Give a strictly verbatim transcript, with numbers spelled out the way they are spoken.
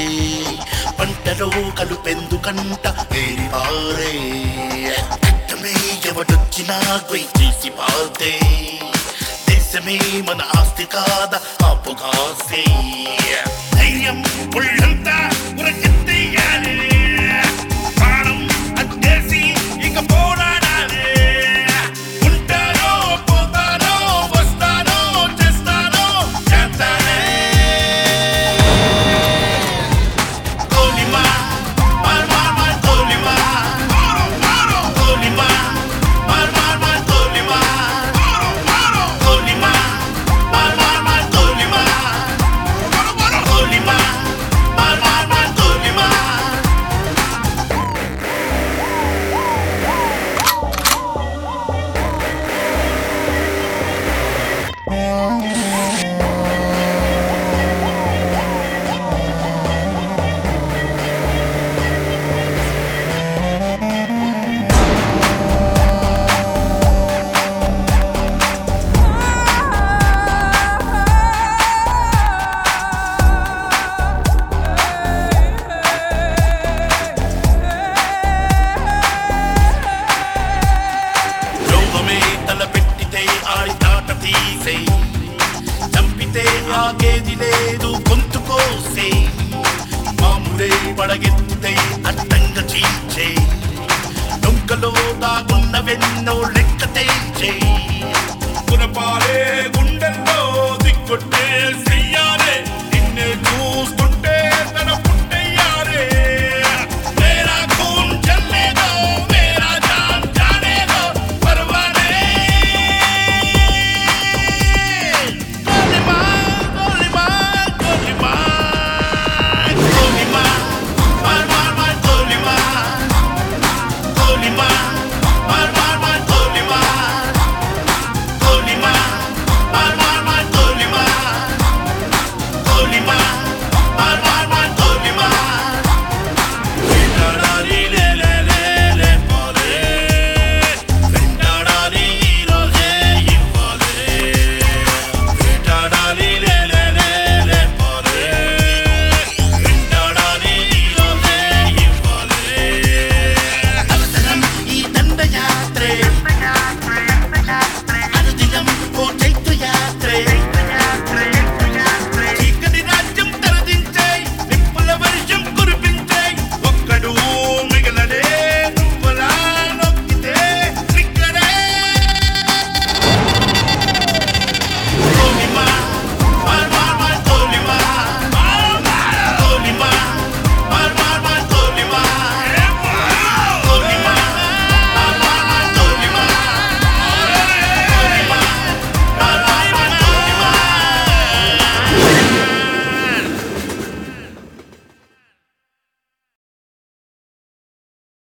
పంటలో కలుపెందుకంట వేరి పారే రక్తమే ఎవడొచ్చినా గొయ్యి చేసి పాతే దేశమే మన ఆస్తి కాదా ఆపుగాసే ధైర్యం పుళ్ళంతా ఉరకెత్తేయాలి ప్రాణం అట్టేసి ఇక పోరాడాలి ఉంటానో పోతానో వస్తానో చేస్తానో చేస్తానే కోలిమా మార్ మార్ మార్ కోలిమా కోలిమా మార్ మార్ మార్ కోలిమా కోలిమా మార్ మార్ మార్ కోలిమా కోలిమా మార్ మార్ మార్ కోలిమా రోగమే తలపెట్టితే ఆడి తాట తీసే చంపితే ఆగేది లేదు గొంతు కోసే మాముడే పడగెత్తితే అడ్డంగా చీల్చే డొంకలో దాగున్నవెన్నో లెక్క తేల్చే గుణపాలే